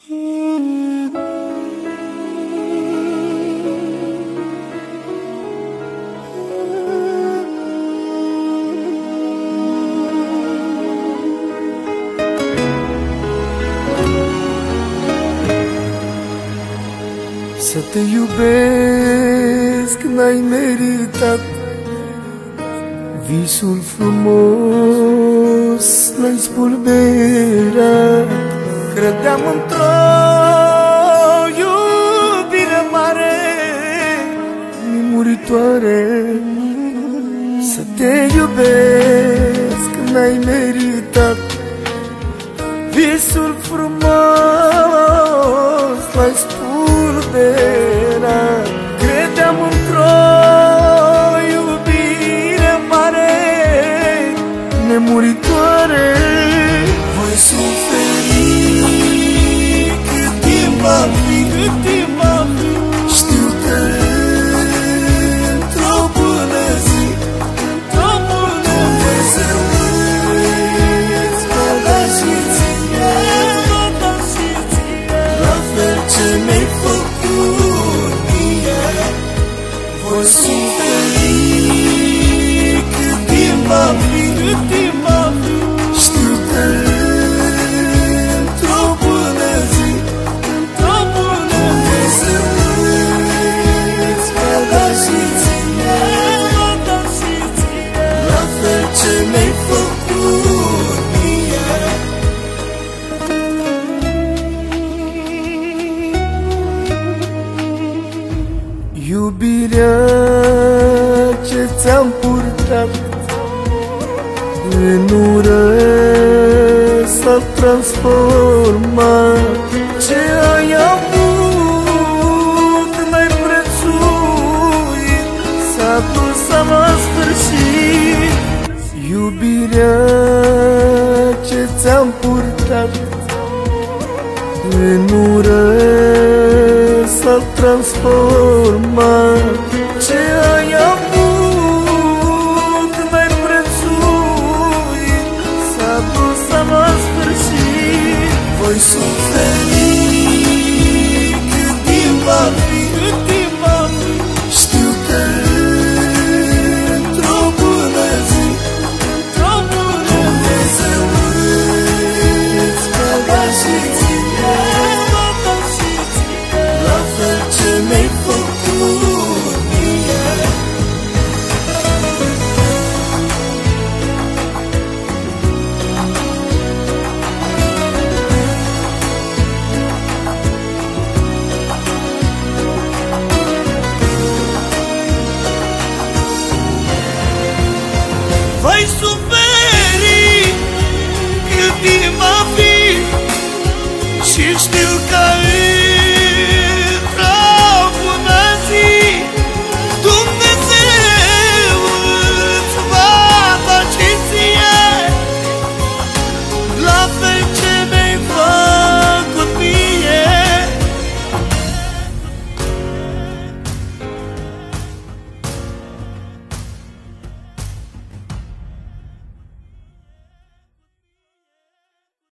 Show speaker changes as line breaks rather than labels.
Să te iubesc n-ai meritat, visul frumos l-ai spulberat. Credeam într-o iubire mare, nemuritoare. Să te iubesc n-ai meritat, visul frumos l-ai spulberat. Credeam într-o iubire mare, nemuritoare. Voi suferi cât timp va fi, cât timp va fi. Știu că într-o bună zi, într-o bună Dumnezeu îți va da și ție, va da și ție, la fel ce mi-ai făcut mie. Voi suferi cât timp va fi, cât timp va fi. Știu că într-o bună zi, într-o bună Dumnezeu îți va da și ție, va da și ție, la fel ce mi-ai făcut mie. Iubirea ce ți-am purtat în ură s-a transformat. Ce ai avut n-ai prețuit, s-a dus la sfârșit. Iubirea ce ți-am purtat în ură s-a transformat. Ce ai avut n-ai prețuit, s-a dus la sfârșit. Voi suferi